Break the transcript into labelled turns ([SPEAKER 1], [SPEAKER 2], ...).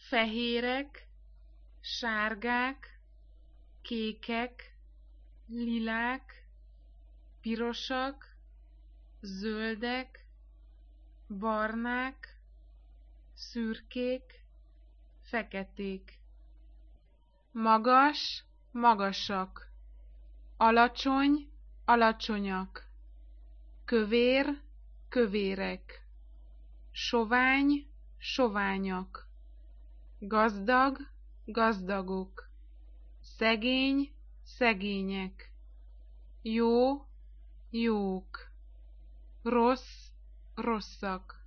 [SPEAKER 1] fehérek, sárgák, kékek, lilák, pirosak, zöldek, barnák, szürkék, feketék. Magas, magasak, alacsony, alacsonyak, kövér, kövérek, sovány, soványak, gazdag, gazdagok, szegény, szegények, jó, jók, rossz, rosszak.